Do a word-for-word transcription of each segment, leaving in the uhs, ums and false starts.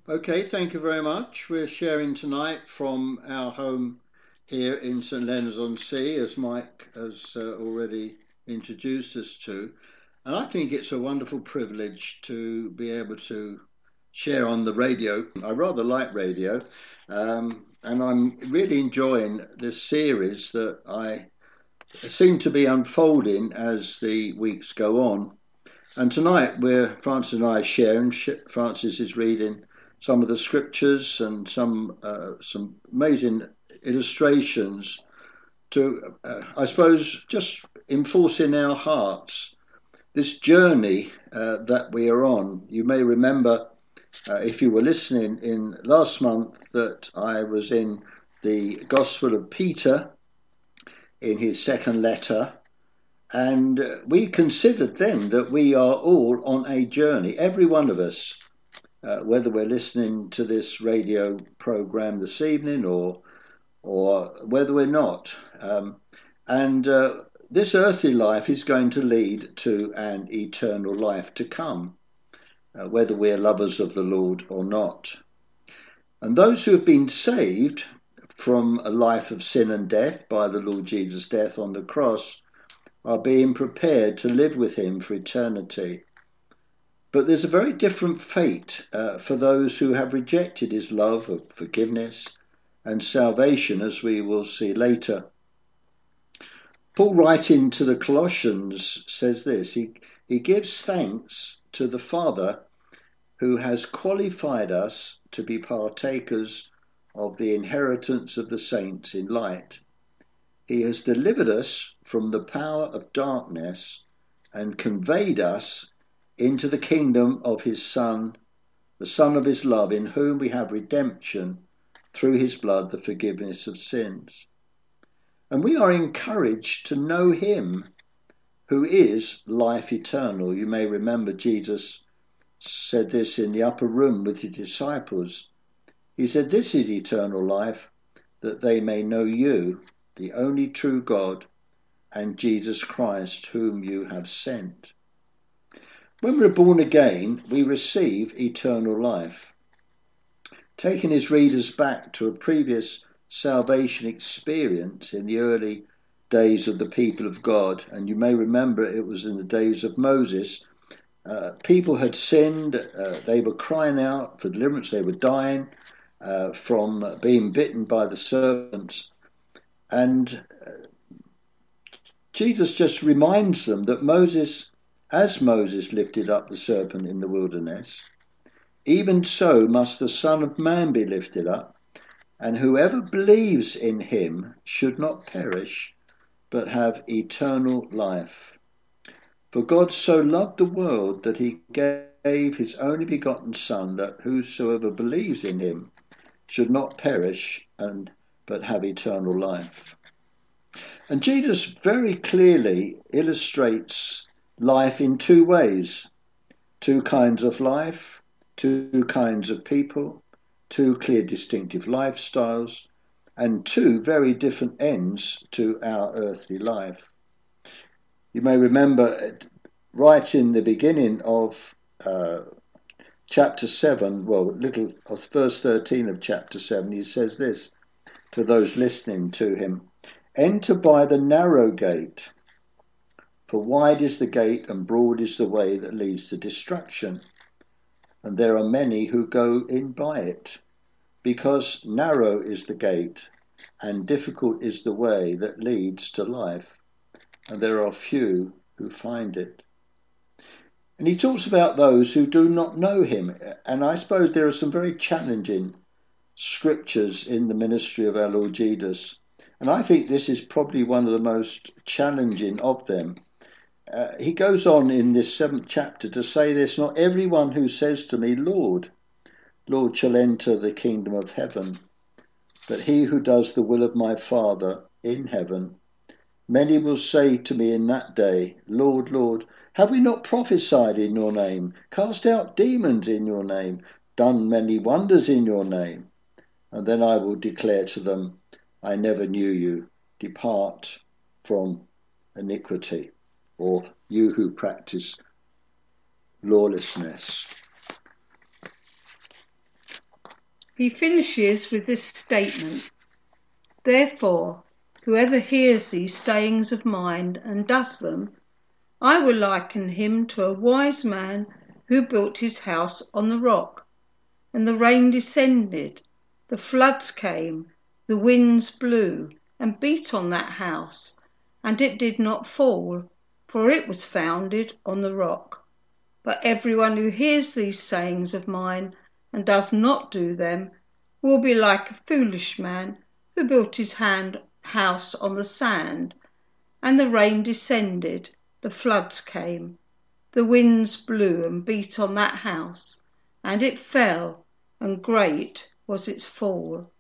Okay, thank you very much. We're sharing tonight from our home here in St Leonards-on-Sea, as Mike has uh, already introduced us to. And I think it's a wonderful privilege to be able to share on the radio. I rather like radio, um, and I'm really enjoying this series that I seem to be unfolding as the weeks go on. And tonight, we're Francis and I are sharing. Francis is reading some of the scriptures and some uh, some amazing illustrations to, uh, I suppose, just enforce in our hearts this journey uh, that we are on. You may remember, uh, if you were listening in last month, that I was in the Gospel of Peter in his second letter. And we considered then that we are all on a journey, every one of us, uh, whether we're listening to this radio program this evening or or whether we're not. Um, and uh, this earthly life is going to lead to an eternal life to come, uh, whether we're lovers of the Lord or not. And those who have been saved from a life of sin and death by the Lord Jesus' death on the cross are being prepared to live with him for eternity. But there's a very different fate uh, for those who have rejected his love of forgiveness and salvation, as we will see later. Paul, writing to the Colossians, says this, he, he gives thanks to the Father who has qualified us to be partakers of the inheritance of the saints in light. He has delivered us from the power of darkness and conveyed us into the kingdom of his Son, the Son of his love, in whom we have redemption through his blood, the forgiveness of sins. And we are encouraged to know him who is life eternal. You may remember Jesus said this in the upper room with his disciples. He said, "This is eternal life, that they may know you, the only true God, and Jesus Christ, whom you have sent." When we're born again, we receive eternal life. Taking his readers back to a previous salvation experience in the early days of the people of God, and you may remember it was in the days of Moses, uh, people had sinned, uh, they were crying out for deliverance, they were dying uh, from being bitten by the serpents. And uh, Jesus just reminds them that Moses, as Moses lifted up the serpent in the wilderness, even so must the Son of Man be lifted up, and whoever believes in him should not perish, but have eternal life. For God so loved the world that he gave his only begotten Son, that whosoever believes in him should not perish, and but have eternal life. And Jesus very clearly illustrates life in two ways, two kinds of life, two kinds of people, two clear distinctive lifestyles, and two very different ends to our earthly life. You may remember right in the beginning of uh, chapter seven, well, little of verse thirteen of chapter seven, he says this to those listening to him: "Enter by the narrow gate, for wide is the gate and broad is the way that leads to destruction, and there are many who go in by it, because narrow is the gate and difficult is the way that leads to life, and there are few who find it." And he talks about those who do not know him, and I suppose there are some very challenging scriptures in the ministry of our Lord Jesus, and I think this is probably one of the most challenging of them. Uh, he goes on in this seventh chapter to say this: "Not everyone who says to me, 'Lord, Lord,' shall enter the kingdom of heaven, but he who does the will of my Father in heaven. Many will say to me in that day, 'Lord, Lord, have we not prophesied in your name, cast out demons in your name, done many wonders in your name?' And then I will declare to them, 'I never knew you. Depart from iniquity,' or 'you who practice lawlessness.'" he finishes with this statement: "Therefore, whoever hears these sayings of mine and does them, I will liken him to a wise man who built his house on the rock. And the rain descended, the floods came, the winds blew and beat on that house, and it did not fall, for it was founded on the rock. But everyone who hears these sayings of mine and does not do them will be like a foolish man who built his hand, house on the sand. And the rain descended, the floods came, the winds blew and beat on that house, and it fell, and great was its fall."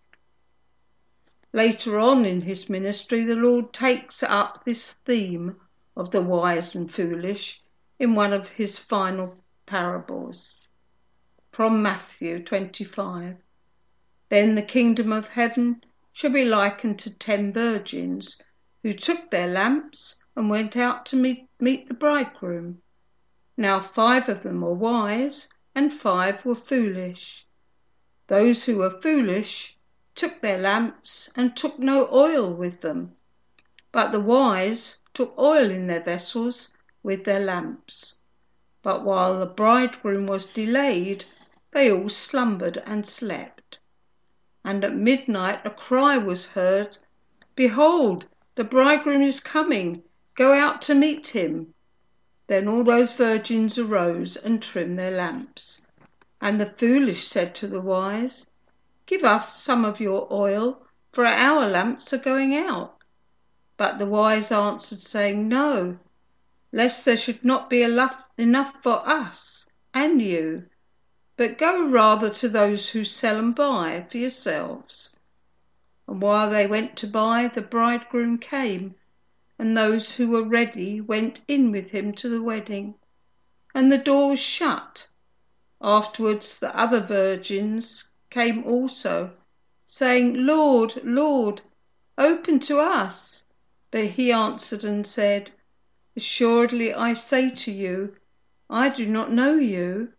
Later on in his ministry, the Lord takes up this theme of the wise and foolish in one of his final parables. From Matthew twenty-five. "Then the kingdom of heaven shall be likened to ten virgins, who took their lamps and went out to meet, meet the bridegroom. Now five of them were wise, and five were foolish. Those who were foolish took their lamps and took no oil with them, but the wise took oil in their vessels with their lamps. But while the bridegroom was delayed, they all slumbered and slept. And at midnight a cry was heard, 'Behold, the bridegroom is coming, go out to meet him.' Then all those virgins arose and trimmed their lamps. And the foolish said to the wise, 'Give us some of your oil, for our lamps are going out.' But the wise answered, saying, 'No, lest there should not be enough for us and you, but go rather to those who sell and buy for yourselves.' And while they went to buy, the bridegroom came, and those who were ready went in with him to the wedding, and the door was shut. Afterwards the other virgins came also, saying, 'Lord, Lord, open to us.' But he answered and said, 'Assuredly I say to you, I do not know you.'"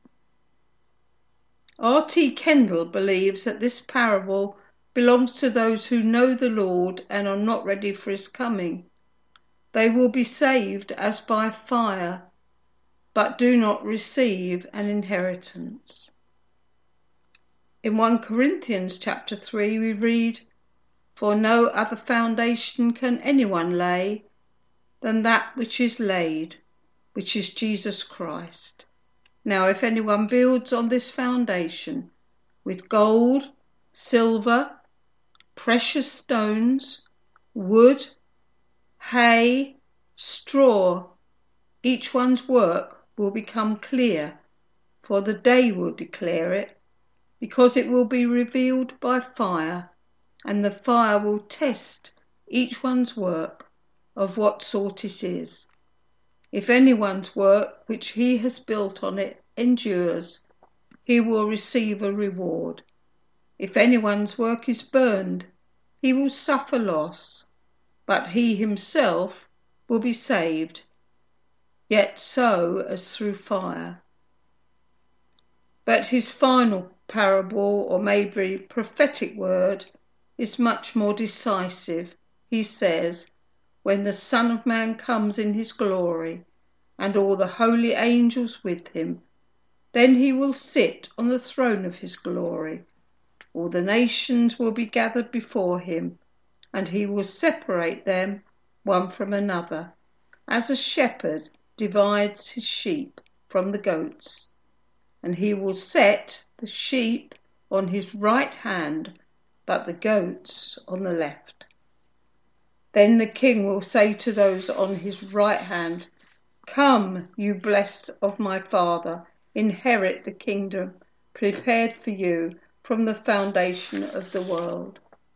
R T Kendall believes that this parable belongs to those who know the Lord and are not ready for his coming. They will be saved as by fire, but do not receive an inheritance. In First Corinthians chapter three we read, "For no other foundation can anyone lay than that which is laid, which is Jesus Christ. Now if anyone builds on this foundation with gold, silver, precious stones, wood, hay, straw, each one's work will become clear, for the day will declare it, because it will be revealed by fire, and the fire will test each one's work of what sort it is. If anyone's work which he has built on it endures, he will receive a reward. If anyone's work is burned, he will suffer loss, but he himself will be saved, yet so as through fire." But his final parable, or maybe prophetic word, is much more decisive. He says, "When the Son of Man comes in his glory, and all the holy angels with him, then he will sit on the throne of his glory. All the nations will be gathered before him, and he will separate them one from another, as a shepherd divides his sheep from the goats. And he will set the sheep on his right hand, but the goats on the left. Then the king will say to those on his right hand, 'Come, you blessed of my Father, inherit the kingdom prepared for you from the foundation of the world.'"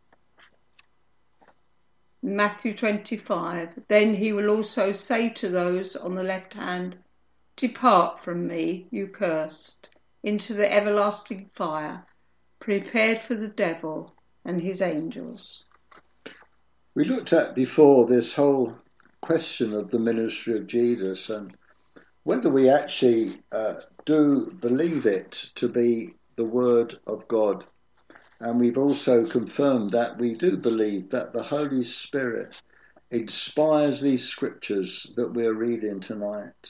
Matthew twenty-five. "Then he will also say to those on the left hand, 'Depart from me, you cursed, into the everlasting fire, prepared for the devil and his angels.'" We looked at before this whole question of the ministry of Jesus and whether we actually uh, do believe it to be the word of God. And we've also confirmed that we do believe that the Holy Spirit inspires these scriptures that we're reading tonight.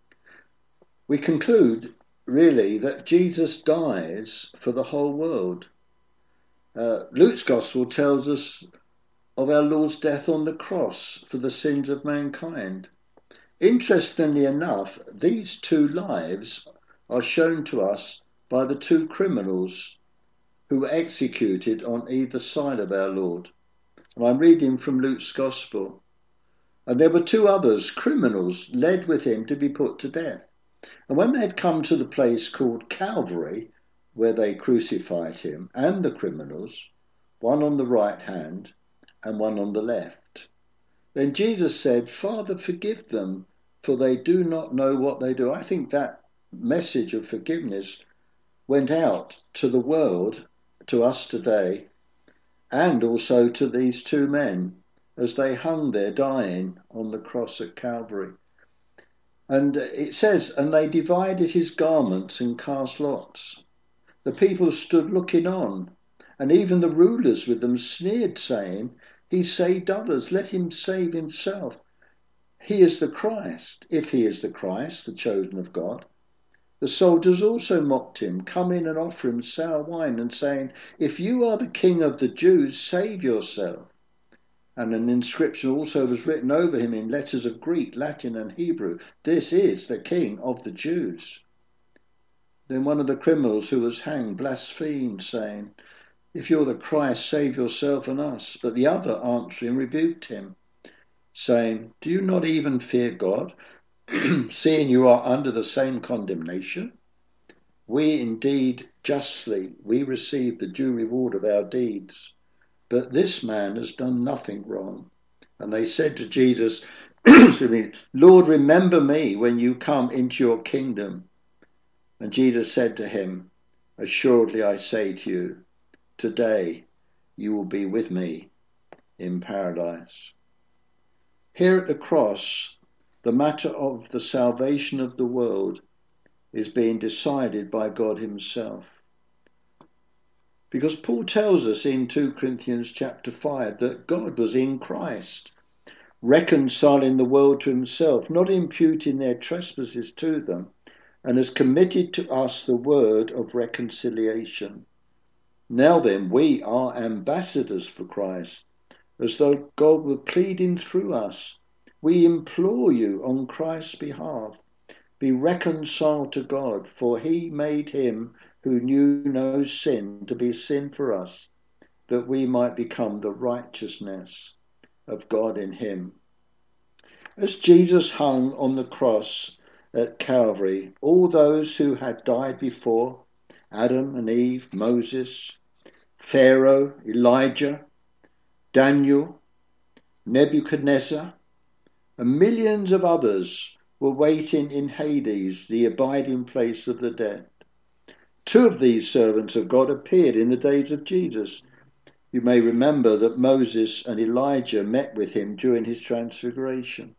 We conclude, really, that Jesus dies for the whole world. Uh, Luke's Gospel tells us of our Lord's death on the cross for the sins of mankind. Interestingly enough, these two lives are shown to us by the two criminals who were executed on either side of our Lord. And I'm reading from Luke's Gospel. And there were two others, criminals, led with him to be put to death. And when they had come to the place called Calvary, where they crucified him and the criminals, one on the right hand and one on the left, then Jesus said, Father, forgive them, for they do not know what they do. I think that message of forgiveness went out to the world, to us today, and also to these two men as they hung there dying on the cross at Calvary. And it says, and they divided his garments and cast lots. The people stood looking on, and even the rulers with them sneered, saying, He saved others, let him save himself. He is the Christ, if he is the Christ, the chosen of God. The soldiers also mocked him, coming and offering sour wine and saying, If you are the king of the Jews, save yourself. And an inscription also was written over him in letters of Greek, Latin and Hebrew, This is the King of the Jews. Then one of the criminals who was hanged blasphemed, saying, If you're the Christ, save yourself and us. But the other answering rebuked him, saying, Do you not even fear God, seeing you are under the same condemnation? We indeed justly, we receive the due reward of our deeds. But this man has done nothing wrong. And they said to Jesus, Lord, remember me when you come into your kingdom. And Jesus said to him, Assuredly I say to you, today you will be with me in paradise. Here at the cross, the matter of the salvation of the world is being decided by God himself. Because Paul tells us in Second Corinthians chapter five that God was in Christ, reconciling the world to himself, not imputing their trespasses to them, and has committed to us the word of reconciliation. Now then, we are ambassadors for Christ, as though God were pleading through us. We implore you on Christ's behalf, be reconciled to God, for he made him who knew no sin to be sin for us, that we might become the righteousness of God in him. As Jesus hung on the cross at Calvary, all those who had died before, Adam and Eve, Moses, Pharaoh, Elijah, Daniel, Nebuchadnezzar, and millions of others were waiting in Hades, the abiding place of the dead. Two of these servants of God appeared in the days of Jesus. You may remember that Moses and Elijah met with him during his transfiguration.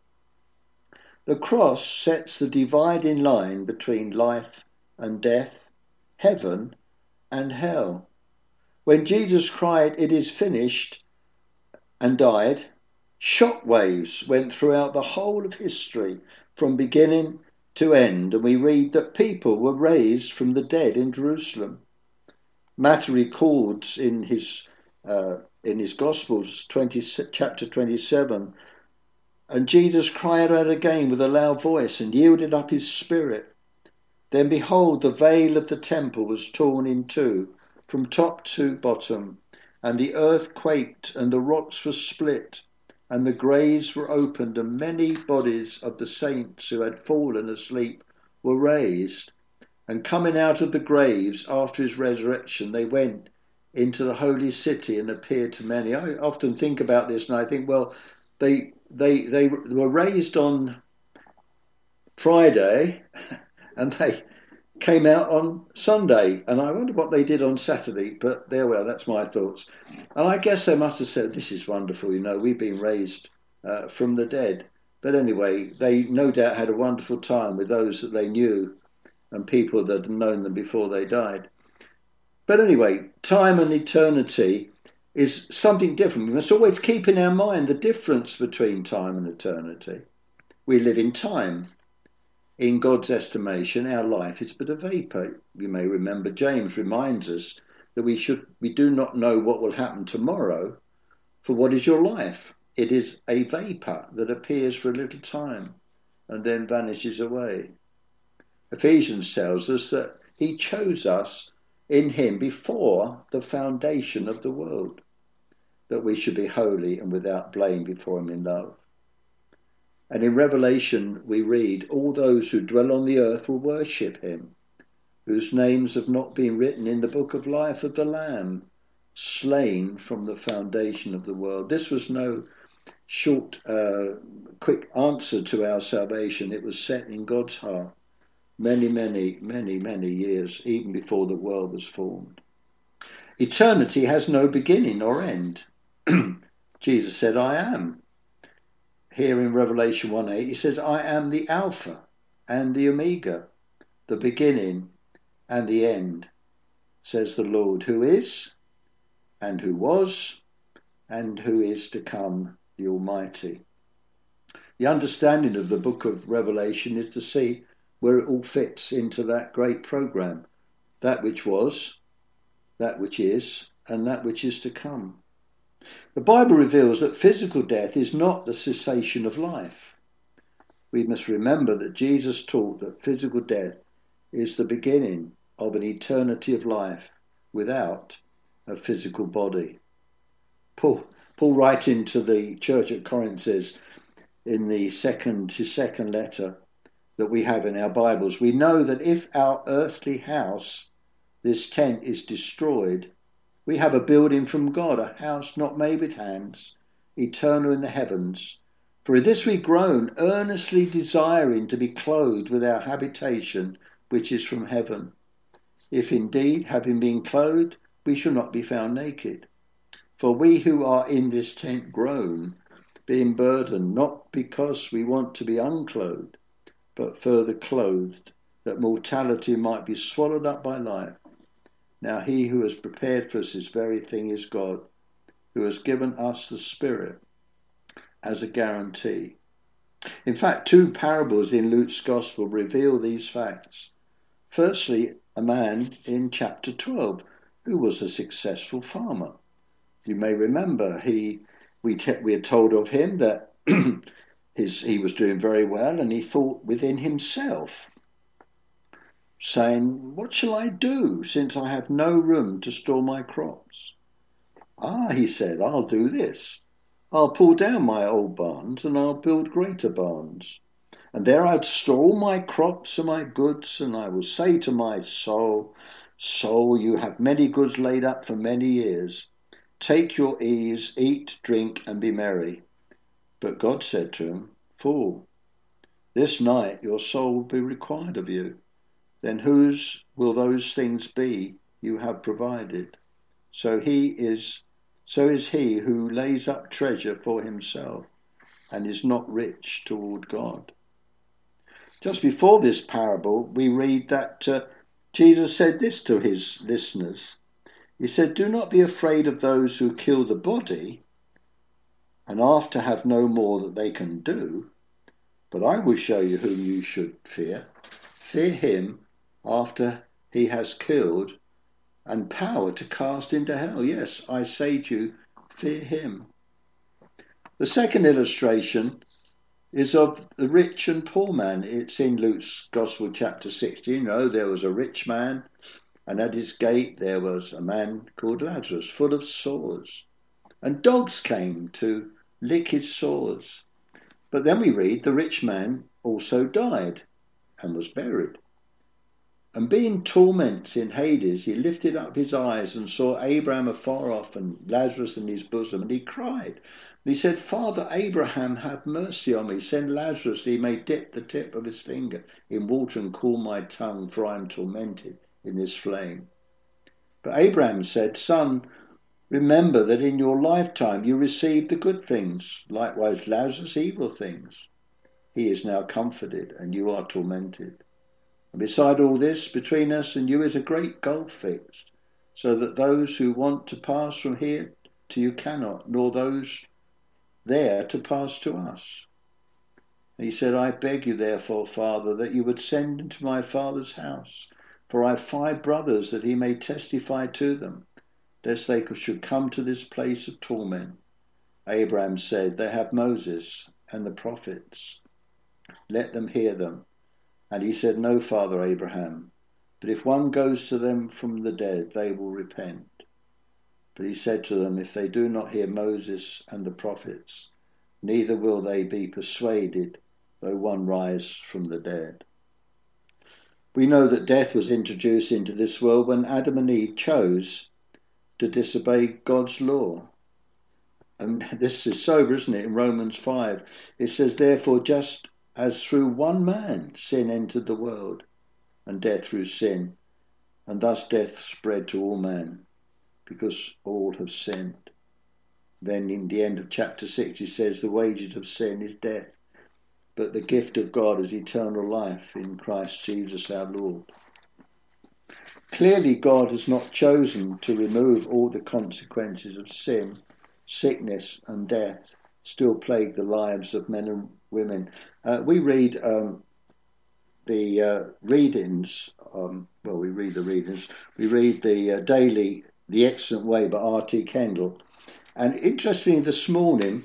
The cross sets the dividing line between life and death, heaven and hell. When Jesus cried, "It is finished," and died, shock waves went throughout the whole of history from beginning to end, and we read that people were raised from the dead in Jerusalem. Matthew records in his uh, in his Gospels, twenty, chapter twenty-seven, and Jesus cried out again with a loud voice and yielded up his spirit. Then behold, the veil of the temple was torn in two, from top to bottom, and the earth quaked, and the rocks were split, and the graves were opened, and many bodies of the saints who had fallen asleep were raised. And coming out of the graves after his resurrection, they went into the holy city and appeared to many. I often think about this, and I think, well, they they they were raised on Friday, and they came out on Sunday, and I wonder what they did on Saturday, but there we are, that's my thoughts. And I guess they must have said, this is wonderful, you know, we've been raised uh, from the dead. But anyway, they no doubt had a wonderful time with those that they knew and people that had known them before they died. But anyway, time and eternity is something different. We must always keep in our mind the difference between time and eternity. We live in time. In God's estimation, our life is but a vapour. You may remember James reminds us that we should we do not know what will happen tomorrow, for what is your life? It is a vapour that appears for a little time and then vanishes away. Ephesians tells us that he chose us in him before the foundation of the world, that we should be holy and without blame before him in love. And in Revelation we read, all those who dwell on the earth will worship him, whose names have not been written in the book of life of the Lamb, slain from the foundation of the world. This was no short, uh, quick answer to our salvation. It was set in God's heart many, many, many, many years, even before the world was formed. Eternity has no beginning or end. Jesus said, I am. Here in Revelation one eight, he says, I am the Alpha and the Omega, the beginning and the end, says the Lord, who is, and who was, and who is to come, the Almighty. The understanding of the book of Revelation is to see where it all fits into that great program, that which was, that which is, and that which is to come. The Bible reveals that physical death is not the cessation of life. We must remember that Jesus taught that physical death is the beginning of an eternity of life without a physical body. Paul, Paul writing to the church at Corinth says in the second, his second letter that we have in our Bibles, we know that if our earthly house, this tent, is destroyed, we have a building from God, a house not made with hands, eternal in the heavens. For in this we groan, earnestly desiring to be clothed with our habitation, which is from heaven. If indeed, having been clothed, we shall not be found naked. For we who are in this tent groan, being burdened, not because we want to be unclothed, but further clothed, that mortality might be swallowed up by life. Now he who has prepared for us this very thing is God, who has given us the Spirit as a guarantee. In fact, two parables in Luke's Gospel reveal these facts. Firstly, a man in chapter twelve who was a successful farmer. You may remember he we te- we are told of him that his he was doing very well, and he thought within himself, saying, what shall I do, since I have no room to store my crops? Ah, he said, I'll do this. I'll pull down my old barns, and I'll build greater barns. And there I'll store all my crops and my goods, and I will say to my soul, soul, you have many goods laid up for many years. Take your ease, eat, drink, and be merry. But God said to him, fool, this night your soul will be required of you. Then whose will those things be you have provided? So he is, so is he who lays up treasure for himself and is not rich toward God. Just before this parable, we read that uh, Jesus said this to his listeners. He said, do not be afraid of those who kill the body and after have no more that they can do, but I will show you whom you should fear. Fear him after he has killed and power to cast into hell. Yes, I say to you, fear him. The second illustration is of the rich and poor man. It's in Luke's Gospel chapter sixteen. You know, there was a rich man, and at his gate there was a man called Lazarus, full of sores. And dogs came to lick his sores. But then we read the rich man also died and was buried. And being tormented in Hades, he lifted up his eyes and saw Abraham afar off and Lazarus in his bosom, and he cried. And he said, Father Abraham, have mercy on me. Send Lazarus, he may dip the tip of his finger in water and cool my tongue, for I am tormented in this flame. But Abraham said, Son, remember that in your lifetime you received the good things, likewise Lazarus evil things. He is now comforted, and you are tormented. And beside all this, between us and you is a great gulf fixed, so that those who want to pass from here to you cannot, nor those there to pass to us. And he said, I beg you therefore, Father, that you would send into my father's house, for I have five brothers, that he may testify to them, lest they should come to this place of torment. Abraham said, they have Moses and the prophets. Let them hear them. And he said, no, Father Abraham, but if one goes to them from the dead, they will repent. But he said to them, if they do not hear Moses and the prophets, neither will they be persuaded, though one rise from the dead. We know that death was introduced into this world when Adam and Eve chose to disobey God's law. And this is sober, isn't it? In Romans five, it says, therefore, just as through one man sin entered the world, and death through sin, and thus death spread to all men, because all have sinned. Then in the end of chapter six, he says, the wages of sin is death, but the gift of God is eternal life in Christ Jesus our Lord. Clearly, God has not chosen to remove all the consequences of sin. Sickness and death still plague the lives of men and women. Uh, we read um, the uh, readings, um, well, we read the readings, we read the uh, daily The Excellent Way by R T Kendall. And interestingly, this morning,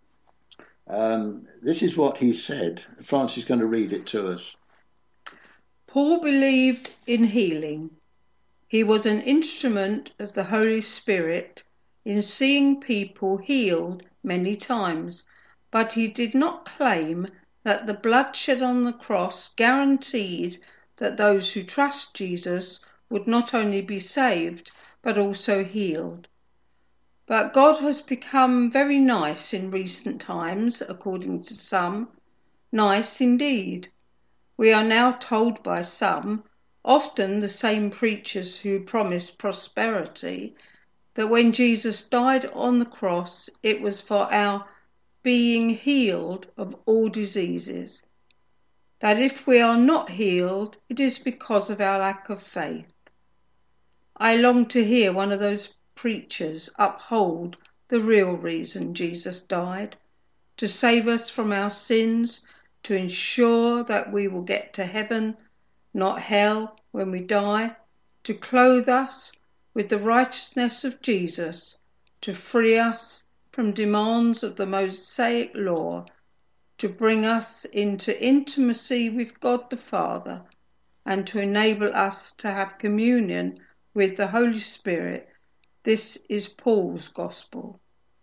um, this is what he said. Francis is going to read it to us. Paul believed in healing. He was an instrument of the Holy Spirit in seeing people healed many times, but he did not claim that the blood shed on the cross guaranteed that those who trust Jesus would not only be saved, but also healed. But God has become very nice in recent times, according to some. Nice indeed. We are now told by some, often the same preachers who promise prosperity, that when Jesus died on the cross, it was for our being healed of all diseases. That if we are not healed, it is because of our lack of faith. I long to hear one of those preachers uphold the real reason Jesus died, to save us from our sins, to ensure that we will get to heaven, not hell, when we die, to clothe us with the righteousness of Jesus, to free us from demands of the Mosaic law, to bring us into intimacy with God the Father, and to enable us to have communion with the Holy Spirit. This is Paul's gospel.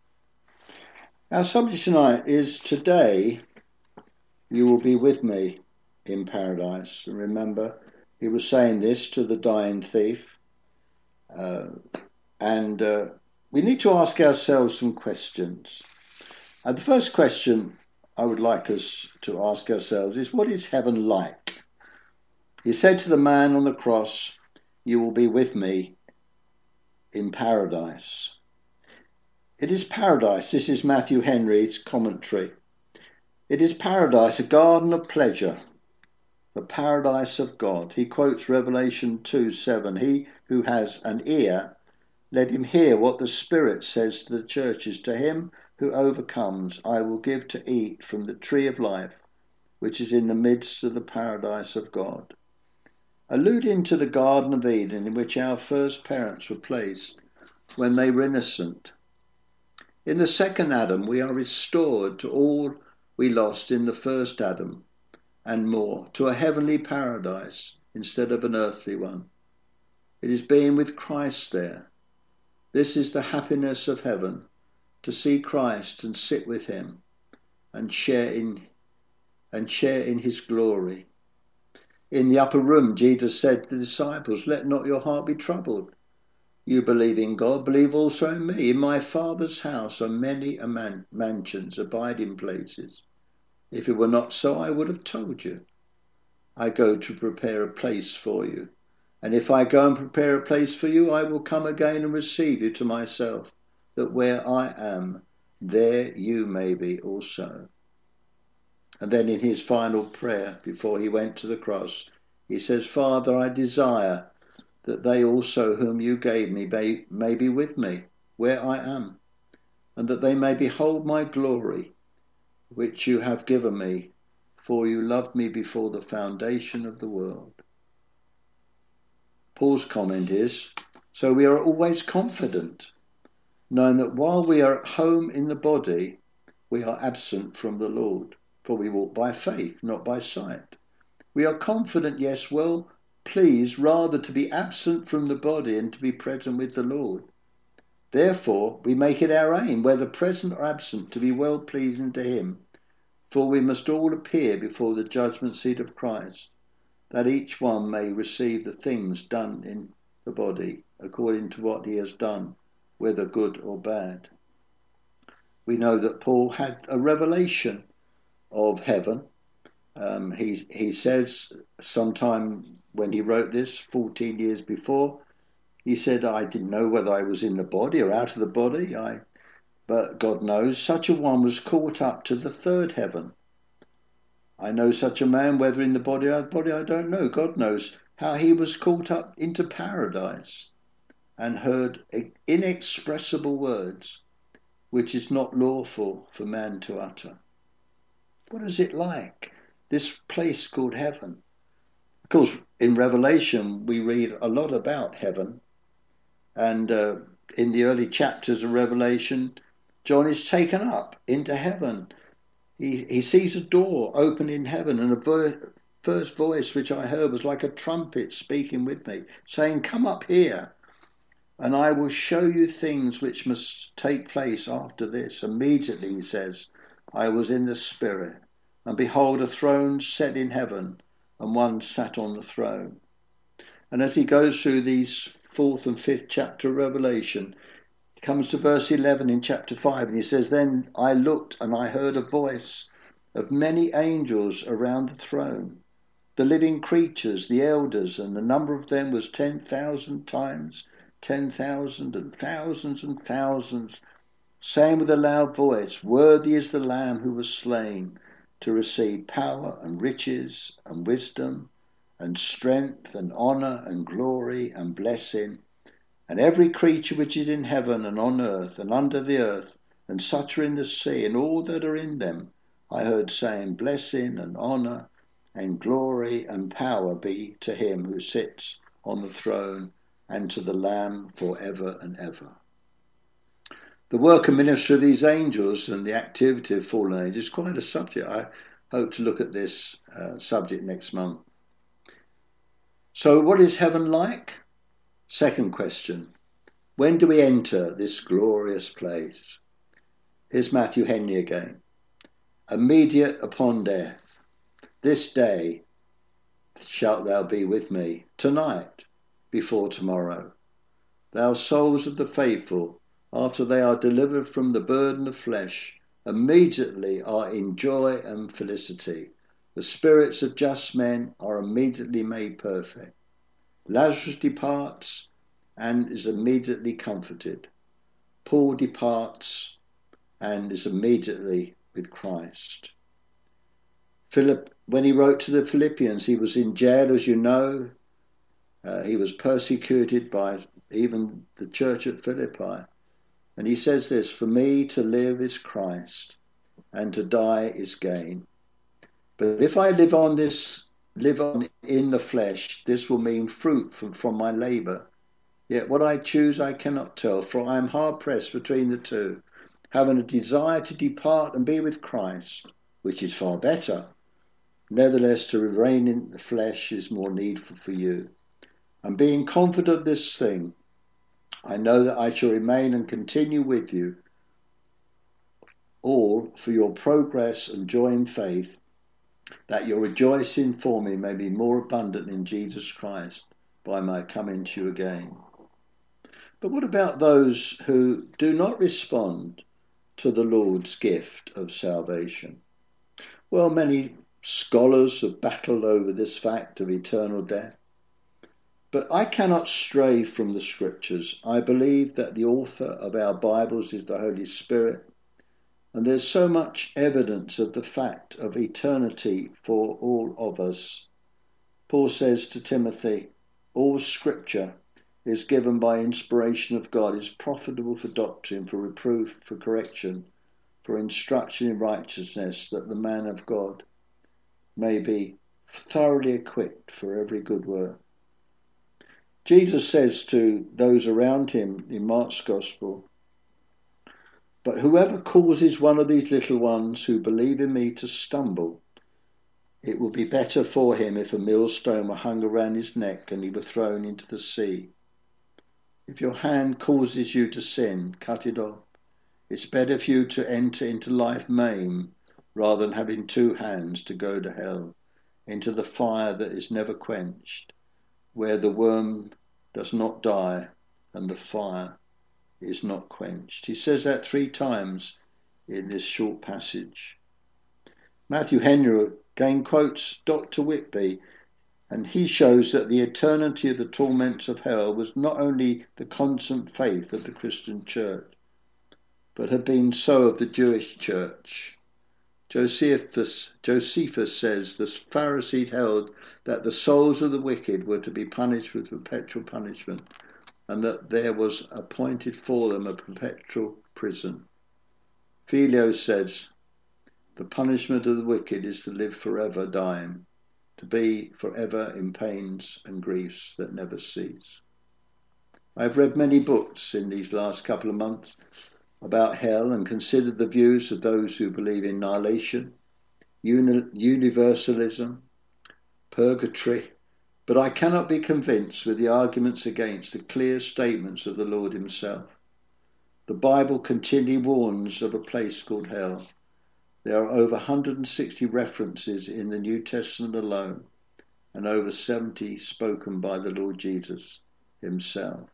Our subject tonight is, today you will be with me in paradise. And remember, he was saying this to the dying thief. Uh, and uh, we need to ask ourselves some questions. And the first question I would like us to ask ourselves is, what is heaven like? He said to the man on the cross, you will be with me in paradise. It is paradise. This is Matthew Henry's commentary. It is paradise, a garden of pleasure, the paradise of God. He quotes Revelation two seven. He who has an ear, let him hear what the Spirit says to the churches. To him who overcomes, I will give to eat from the tree of life, which is in the midst of the paradise of God. Alluding to the Garden of Eden, in which our first parents were placed when they were innocent. In the second Adam, we are restored to all we lost in the first Adam, and more, to a heavenly paradise instead of an earthly one. It is being with Christ there. This is the happiness of heaven, to see Christ and sit with him and share in and share in his glory. In the upper room, Jesus said to the disciples, let not your heart be troubled. You believe in God, believe also in me. In my Father's house are many a man- mansions, abiding places. If it were not so, I would have told you. I go to prepare a place for you. And if I go and prepare a place for you, I will come again and receive you to myself, that where I am, there you may be also. And then in his final prayer, before he went to the cross, he says, Father, I desire that they also whom you gave me may, may be with me where I am, and that they may behold my glory, which you have given me, for you loved me before the foundation of the world. Paul's comment is, so we are always confident, knowing that while we are at home in the body, we are absent from the Lord, for we walk by faith, not by sight. We are confident, yes, well pleased rather to be absent from the body and to be present with the Lord. Therefore, we make it our aim, whether present or absent, to be well pleasing to him. For we must all appear before the judgment seat of Christ, that each one may receive the things done in the body according to what he has done, whether good or bad. We know that Paul had a revelation of heaven. Um, he, he says sometime when he wrote this, fourteen years before, he said, I didn't know whether I was in the body or out of the body, I, but God knows, such a one was caught up to the third heaven. I know such a man, whether in the body or out of the body, I don't know. God knows how he was caught up into paradise and heard inexpressible words, which is not lawful for man to utter. What is it like, this place called heaven? Of course, in Revelation, we read a lot about heaven. And uh, in the early chapters of Revelation, John is taken up into heaven. He, he sees a door open in heaven, and a vo- first voice which I heard was like a trumpet speaking with me, saying, come up here, and I will show you things which must take place after this. Immediately, he says, I was in the Spirit, and behold, a throne set in heaven, and one sat on the throne. And as he goes through these fourth and fifth chapter of Revelation, he comes to verse eleven in chapter five, and he says, then I looked and I heard a voice of many angels around the throne, the living creatures, the elders, and the number of them was ten thousand times ten thousand and thousands and thousands, saying with a loud voice, worthy is the Lamb who was slain to receive power and riches and wisdom and strength and honour and glory and blessing. And every creature which is in heaven and on earth and under the earth, and such are in the sea, and all that are in them, I heard saying, blessing and honour and glory and power be to him who sits on the throne and to the Lamb for ever and ever. The work and ministry of these angels and the activity of fallen angels is quite a subject. I hope to look at this uh, subject next month. So what is heaven like? Second question. When do we enter this glorious place? Here's Matthew Henry again. Immediate upon death. This day shalt thou be with me. Tonight, before tomorrow. Thou souls of the faithful, after they are delivered from the burden of flesh, immediately are in joy and felicity. The spirits of just men are immediately made perfect. Lazarus departs and is immediately comforted. Paul departs and is immediately with Christ. Philip, when he wrote to the Philippians, he was in jail, as you know. Uh, he was persecuted by even the church at Philippi. And he says this, for me to live is Christ, and to die is gain. But if I live on this, live on in the flesh, this will mean fruit from, from my labour. Yet what I choose I cannot tell, for I am hard pressed between the two, having a desire to depart and be with Christ, which is far better. Nevertheless, to remain in the flesh is more needful for you. And being confident of this thing, I know that I shall remain and continue with you all for your progress and joy in faith, that your rejoicing for me may be more abundant in Jesus Christ by my coming to you again. But what about those who do not respond to the Lord's gift of salvation? Well, many scholars have battled over this fact of eternal death. But I cannot stray from the scriptures. I believe that the author of our Bibles is the Holy Spirit, and there's so much evidence of the fact of eternity for all of us. Paul says to Timothy, all Scripture is given by inspiration of God, is profitable for doctrine, for reproof, for correction, for instruction in righteousness, that the man of God may be thoroughly equipped for every good work. Jesus says to those around him in Mark's Gospel, "But whoever causes one of these little ones who believe in me to stumble, it would be better for him if a millstone were hung around his neck and he were thrown into the sea. If your hand causes you to sin, cut it off. It's better for you to enter into life maimed rather than having two hands to go to hell, into the fire that is never quenched, where the worm does not die and the fire is not quenched." He says that three times in this short passage. Matthew Henry again quotes Doctor Whitby, and he shows that the eternity of the torments of hell was not only the constant faith of the Christian church, but had been so of the Jewish church. Josephus, Josephus says the Pharisees held that the souls of the wicked were to be punished with perpetual punishment, and that there was appointed for them a perpetual prison. Philo says the punishment of the wicked is to live forever dying, to be forever in pains and griefs that never cease. I have read many books in these last couple of months about hell and considered the views of those who believe in annihilation, uni- universalism, purgatory, but I cannot be convinced with the arguments against the clear statements of the Lord himself. The Bible continually warns of a place called hell. There are over one hundred sixty references in the New Testament alone, and over seventy spoken by the Lord Jesus himself.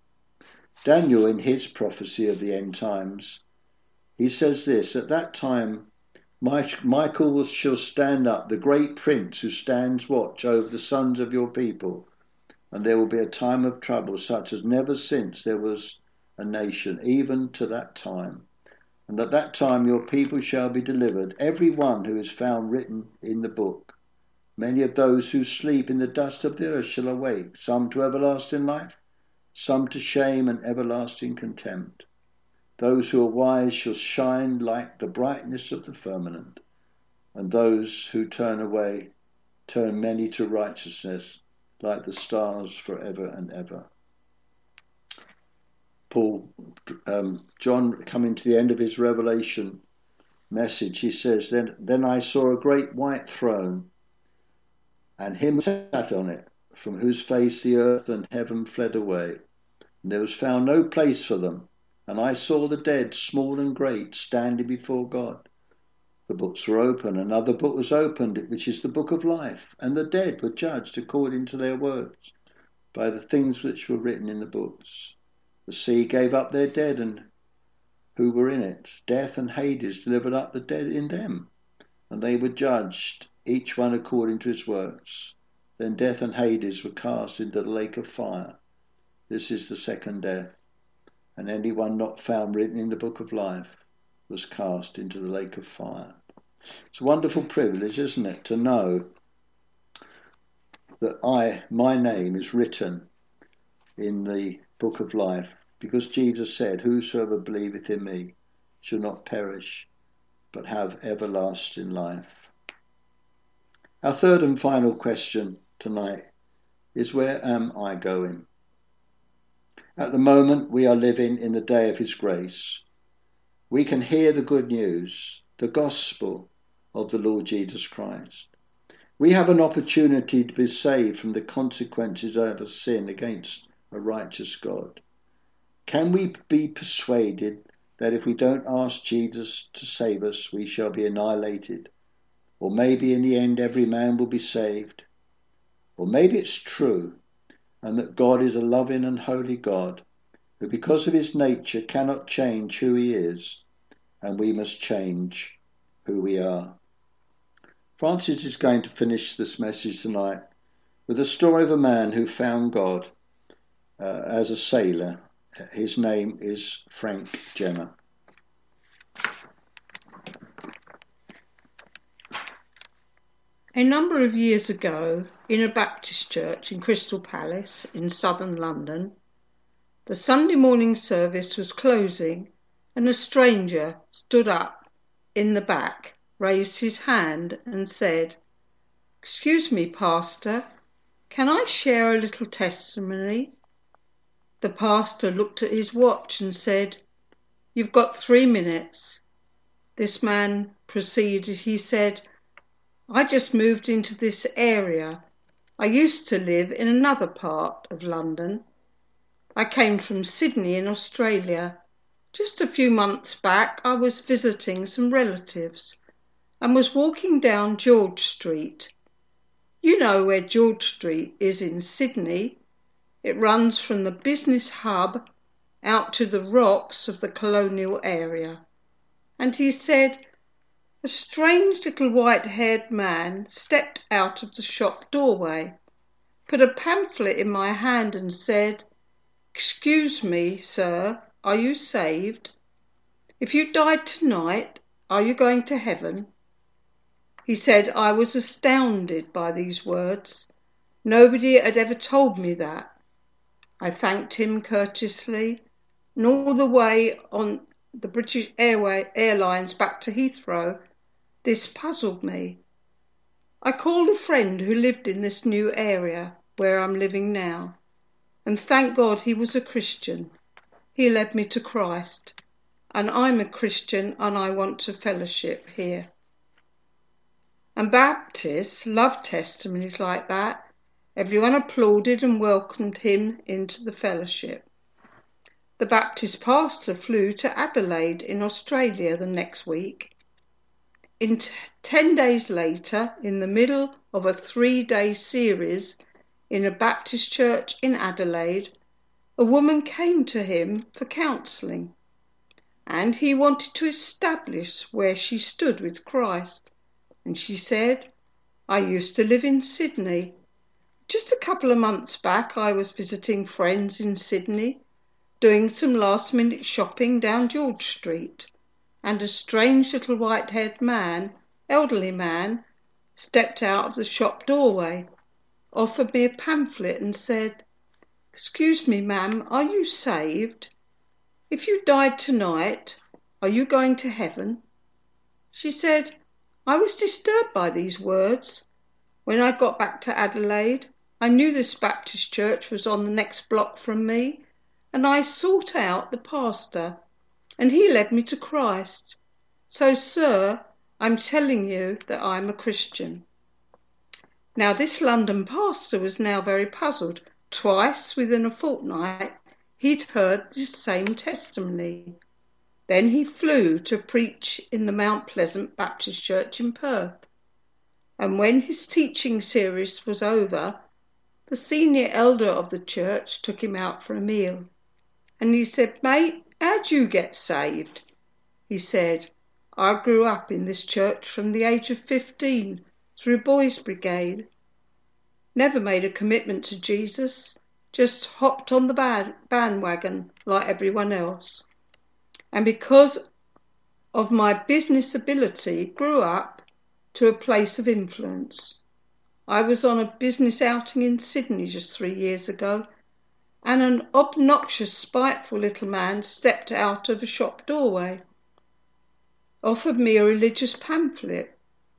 Daniel, in his prophecy of the end times, he says this: "At that time Michael shall stand up, the great prince who stands watch over the sons of your people, and there will be a time of trouble such as never since there was a nation, even to that time. And at that time your people shall be delivered, every one who is found written in the book. Many of those who sleep in the dust of the earth shall awake, some to everlasting life, some to shame and everlasting contempt. Those who are wise shall shine like the brightness of the firmament, and those who turn away turn many to righteousness like the stars forever and ever." Paul, um, John, coming to the end of his Revelation message, he says, then, then I saw a great white throne, and him sat on it, from whose face the earth and heaven fled away, and there was found no place for them. And I saw the dead, small and great, standing before God. The books were open. Another book was opened, which is the book of life. And the dead were judged according to their works, by the things which were written in the books. The sea gave up their dead, and who were in it. Death and Hades delivered up the dead in them, and they were judged, each one according to his works. Then death and Hades were cast into the lake of fire. This is the second death. And anyone not found written in the book of life was cast into the lake of fire. It's a wonderful privilege, isn't it, to know that I, my name is written in the book of life, because Jesus said, "Whosoever believeth in me shall not perish, but have everlasting life." Our third and final question tonight is, where am I going? At the moment, we are living in the day of his grace. We can hear the good news, the gospel of the Lord Jesus Christ. We have an opportunity to be saved from the consequences of a sin against a righteous God. Can we be persuaded that if we don't ask Jesus to save us, we shall be annihilated? Or maybe in the end every man will be saved? Or maybe it's true, and that God is a loving and holy God, who because of his nature cannot change who he is, and we must change who we are. Francis is going to finish this message tonight with a story of a man who found God uh, as a sailor. His name is Frank Jenner. A number of years ago, in a Baptist church in Crystal Palace in southern London, the Sunday morning service was closing and a stranger stood up in the back, raised his hand and said, "Excuse me, Pastor, can I share a little testimony?" The pastor looked at his watch and said, "You've got three minutes." This man proceeded. He said, "I just moved into this area. I used to live in another part of London. I came from Sydney in Australia. Just a few months back I was visiting some relatives and was walking down George Street. You know where George Street is in Sydney. It runs from the business hub out to the rocks of the colonial area." And he said, "A strange little white-haired man stepped out of the shop doorway, put a pamphlet in my hand and said, 'Excuse me, sir, are you saved? If you died tonight, are you going to heaven?' He said I was astounded by these words. Nobody had ever told me that. I thanked him courteously, and all the way on the British Airway Airlines back to Heathrow, this puzzled me. I called a friend who lived in this new area where I'm living now, and thank God he was a Christian. He led me to Christ, and I'm a Christian and I want to fellowship here." And Baptists love testimonies like that. Everyone applauded and welcomed him into the fellowship. The Baptist pastor flew to Adelaide in Australia the next week. In t- ten days later, in the middle of a three-day series in a Baptist church in Adelaide, a woman came to him for counselling, and he wanted to establish where she stood with Christ. And she said, "I used to live in Sydney. Just a couple of months back I was visiting friends in Sydney, doing some last-minute shopping down George Street, and a strange little white-haired man, elderly man, stepped out of the shop doorway, offered me a pamphlet and said, 'Excuse me, ma'am, are you saved? If you died tonight, are you going to heaven?' She said, I was disturbed by these words. When I got back to Adelaide, I knew this Baptist church was on the next block from me, and I sought out the pastor, and he led me to Christ. So, sir, I'm telling you that I'm a Christian." Now, this London pastor was now very puzzled. Twice within a fortnight he'd heard this same testimony. Then he flew to preach in the Mount Pleasant Baptist Church in Perth. And when his teaching series was over, the senior elder of the church took him out for a meal. And he said, "Mate, how'd you get saved?" He said, "I grew up in this church from the age of fifteen through Boys' Brigade. Never made a commitment to Jesus, just hopped on the band- bandwagon like everyone else. And because of my business ability, grew up to a place of influence. I was on a business outing in Sydney just three years ago, and an obnoxious, spiteful little man stepped out of a shop doorway, offered me a religious pamphlet,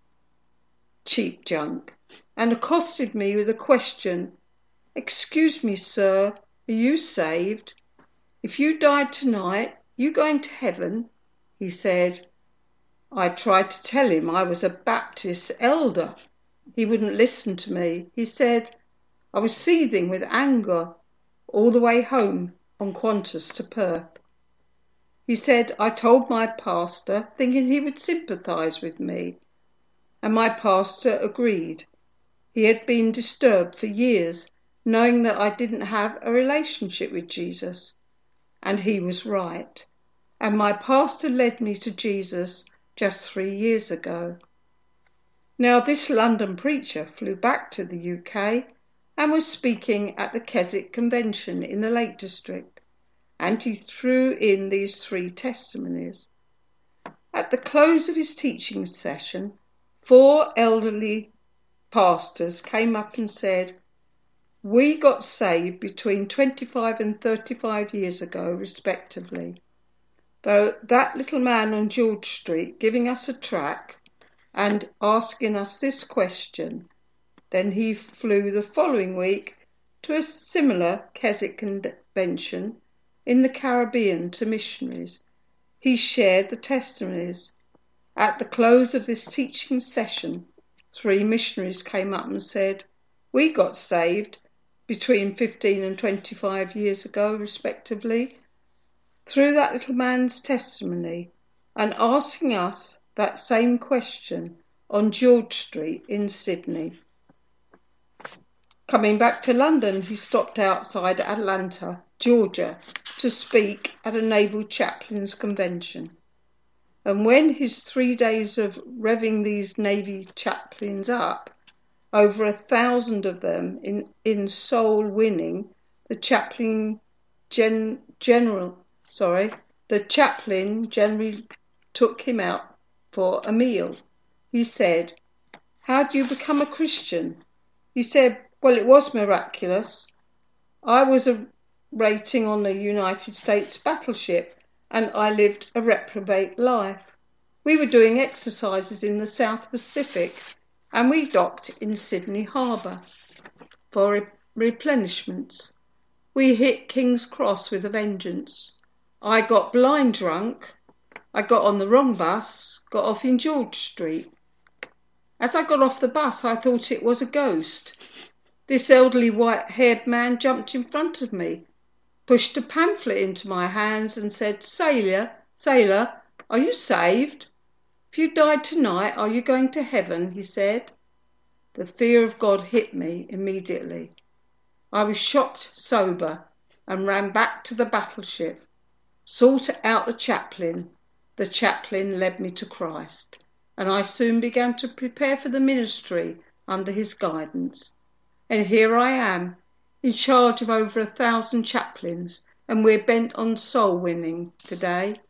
cheap junk, and accosted me with a question, 'Excuse me, sir, are you saved? If you died tonight, you going to heaven?' He said. I tried to tell him I was a Baptist elder. He wouldn't listen to me. He said I was seething with anger all the way home on Qantas to Perth. He said I told my pastor, thinking he would sympathise with me, and my pastor agreed. He had been disturbed for years, knowing that I didn't have a relationship with Jesus, and he was right. And my pastor led me to Jesus just three years ago. Now this London preacher flew back to the U K and was speaking at the Keswick Convention in the Lake District, and he threw in these three testimonies. At the close of his teaching session, four elderly pastors came up and said, "We got saved between twenty-five and thirty-five years ago, respectively." Though that little man on George Street giving us a tract and asking us this question, then he flew the following week to a similar Keswick convention in the Caribbean to missionaries. He shared the testimonies. At the close of this teaching session, three missionaries came up and said, "We got saved between fifteen and twenty-five years ago, respectively, through that little man's testimony, and asking us that same question on George Street in Sydney." Coming back to London, he stopped outside Atlanta, Georgia, to speak at a Naval Chaplains Convention. And when his three days of revving these Navy chaplains up, over a thousand of them in, in soul winning, the chaplain gen, general, sorry, the chaplain generally took him out for a meal. He said, "How do you become a Christian?" He said, "Well, it was miraculous. I was a rating on a United States battleship and I lived a reprobate life. We were doing exercises in the South Pacific and we docked in Sydney Harbour for re- replenishments. We hit King's Cross with a vengeance. I got blind drunk. I got on the wrong bus, got off in George Street. As I got off the bus, I thought it was a ghost. This elderly white-haired man jumped in front of me, pushed a pamphlet into my hands and said, Sailor, sailor, are you saved? If you died tonight, are you going to heaven?" he said. The fear of God hit me immediately. I was shocked sober and ran back to the battleship, sought out the chaplain. The chaplain led me to Christ, and I soon began to prepare for the ministry under his guidance. And here I am, in charge of over a thousand chaplains, and we're bent on soul winning today.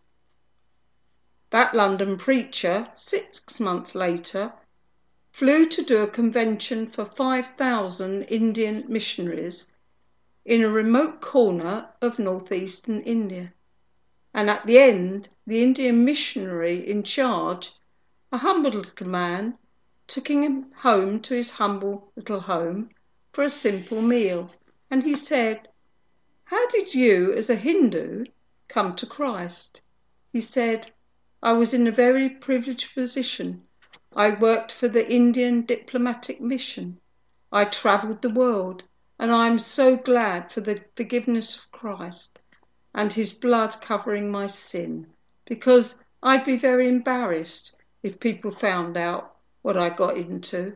That London preacher, six months later, flew to do a convention for five thousand Indian missionaries in a remote corner of northeastern India. And at the end, the Indian missionary in charge, a humble little man, took him home to his humble little home for a simple meal. And he said, "How did you, as a Hindu, come to Christ?" He said, "I was in a very privileged position. I worked for the Indian diplomatic mission. I travelled the world, and I am so glad for the forgiveness of Christ and his blood covering my sin, because I'd be very embarrassed if people found out what I got into."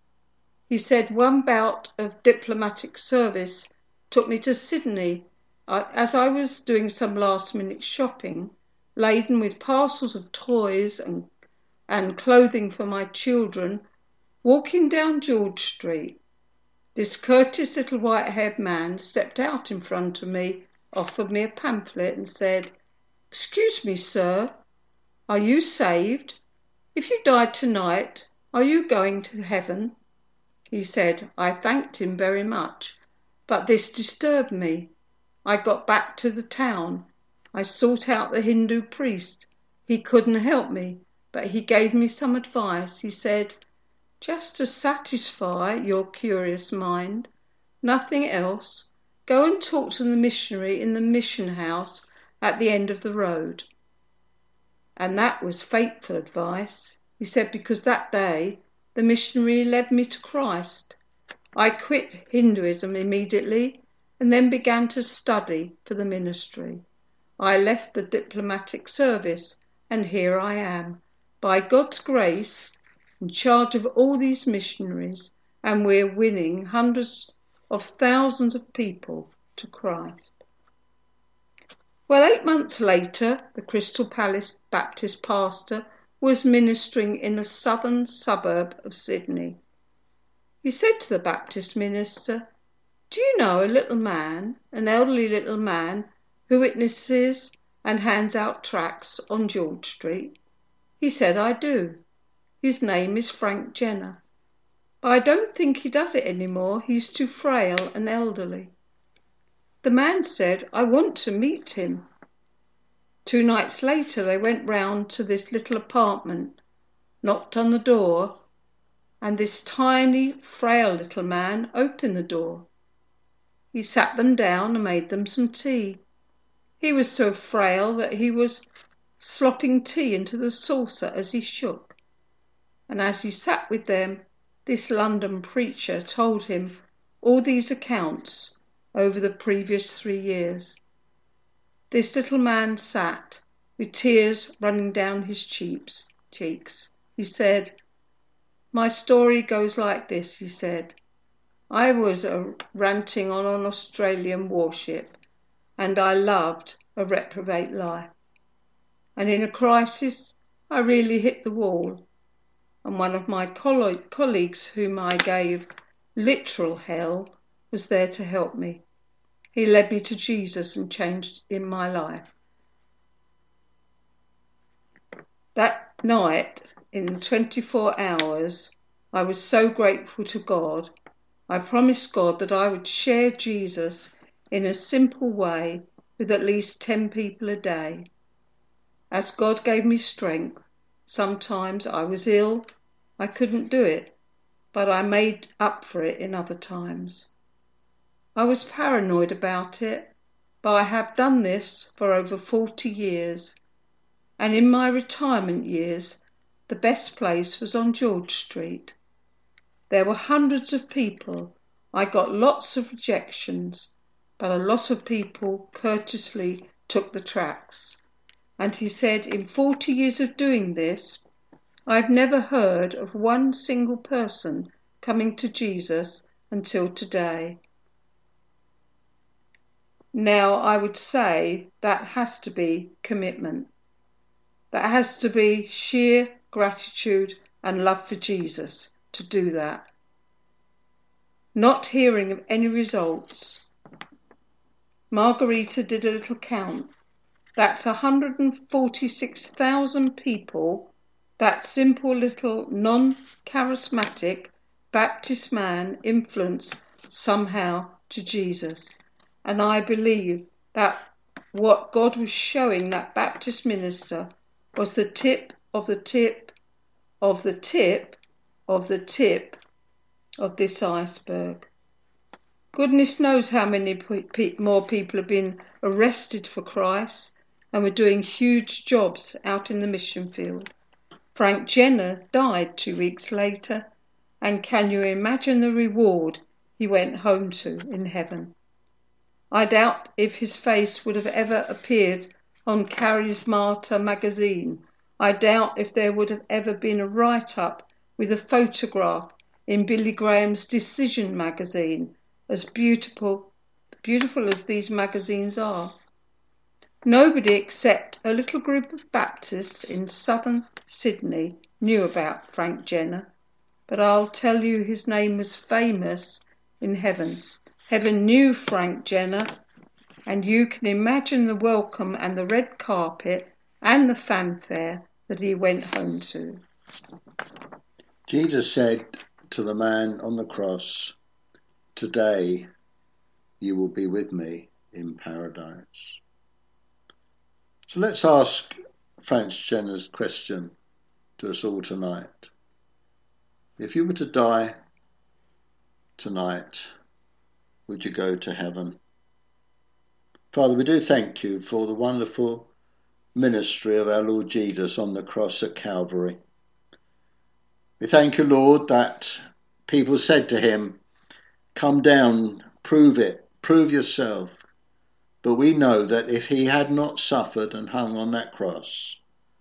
He said, "One bout of diplomatic service took me to Sydney. I, as I was doing some last-minute shopping, laden with parcels of toys and, and clothing for my children, walking down George Street, this courteous little white-haired man stepped out in front of me, offered me a pamphlet and said, 'Excuse me, sir, are you saved? If you died tonight, are you going to heaven?' He said, I thanked him very much, but this disturbed me. I got back to the town. I sought out the Hindu priest. He couldn't help me, but he gave me some advice. He said, 'Just to satisfy your curious mind, nothing else, go and talk to the missionary in the mission house at the end of the road.' And that was fateful advice," he said, "because that day the missionary led me to Christ. I quit Hinduism immediately and then began to study for the ministry. I left the diplomatic service, and here I am, by God's grace, in charge of all these missionaries, and we're winning hundreds of thousands of people to Christ." Well, eight months later, the Crystal Palace Baptist pastor was ministering in a southern suburb of Sydney. He said to the Baptist minister, "Do you know a little man, an elderly little man, who witnesses and hands out tracts on George Street?" He said, "I do. His name is Frank Jenner." but I don't think he does it anymore. He's too frail and elderly." The man said, "I want to meet him." Two nights later they went round to this little apartment, knocked on the door, and this tiny, frail little man opened the door. He sat them down and made them some tea. He was so frail that he was slopping tea into the saucer as he shook. And as he sat with them, this London preacher told him all these accounts over the previous three years. This little man sat with tears running down his cheeks. cheeks. He said, "My story goes like this," he said. "I was a ranting on an Australian warship, and I loved a reprobate life. And in a crisis, I really hit the wall. And one of my coll- colleagues whom I gave literal hell was there to help me. He led me to Jesus and changed in my life." That night, in twenty-four hours, I was so grateful to God. I promised God that I would share Jesus in a simple way with at least ten people a day. As God gave me strength, sometimes I was ill, I couldn't do it, but I made up for it in other times. I was paranoid about it, but I have done this for over forty years, and in my retirement years, the best place was on George Street. There were hundreds of people. I got lots of rejections, but a lot of people courteously took the tracts. And he said, in forty years of doing this, I've never heard of one single person coming to Jesus until today. Now, I would say that has to be commitment. That has to be sheer gratitude and love for Jesus to do that. Not hearing of any results. Margarita did a little count. That's one hundred forty-six thousand people that simple little non-charismatic Baptist man influenced somehow to Jesus. And I believe that what God was showing that Baptist minister was the tip of the tip of the tip of the tip of this iceberg. Goodness knows how many pe- more people have been arrested for Christ and were doing huge jobs out in the mission field. Frank Jenner died two weeks later, and can you imagine the reward he went home to in heaven? I doubt if his face would have ever appeared on Charismata magazine. I doubt if there would have ever been a write-up with a photograph in Billy Graham's Decision magazine, as beautiful, beautiful as these magazines are. Nobody except a little group of Baptists in southern Sydney knew about Frank Jenner, but I'll tell you his name was famous in heaven. Heaven knew Frank Jenner, and you can imagine the welcome and the red carpet and the fanfare that he went home to. Jesus said to the man on the cross, "Today you will be with me in paradise." So let's ask Frank Jenner's question to us all tonight. If you were to die tonight, would you go to heaven? Father, we do thank you for the wonderful ministry of our Lord Jesus on the cross at Calvary. We thank you, Lord, that people said to him, "Come down, prove it, prove yourself." But we know that if he had not suffered and hung on that cross,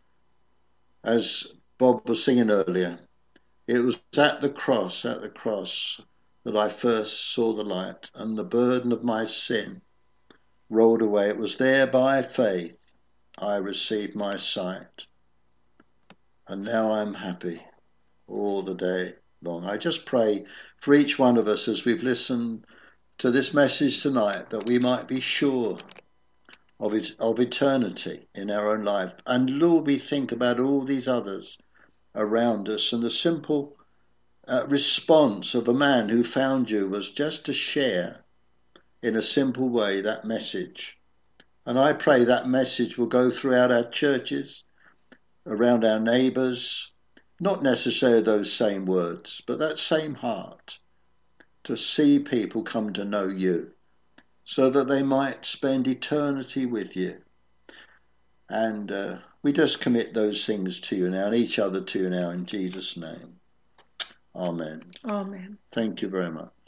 as Bob was singing earlier, it was at the cross, at the cross, that I first saw the light, and the burden of my sin rolled away. It was there by faith I received my sight, and now I'm happy all the day long. I just pray for each one of us as we've listened to this message tonight, that we might be sure of it, of eternity in our own life. And Lord, we think about all these others around us and the simple uh, response of a man who found you was just to share in a simple way that message. And I pray that message will go throughout our churches, around our neighbours, not necessarily those same words, but that same heart, to see people come to know you, so that they might spend eternity with you. And uh, we just commit those things to you now, and each other to you now, in Jesus' name. Amen. Amen. Thank you very much.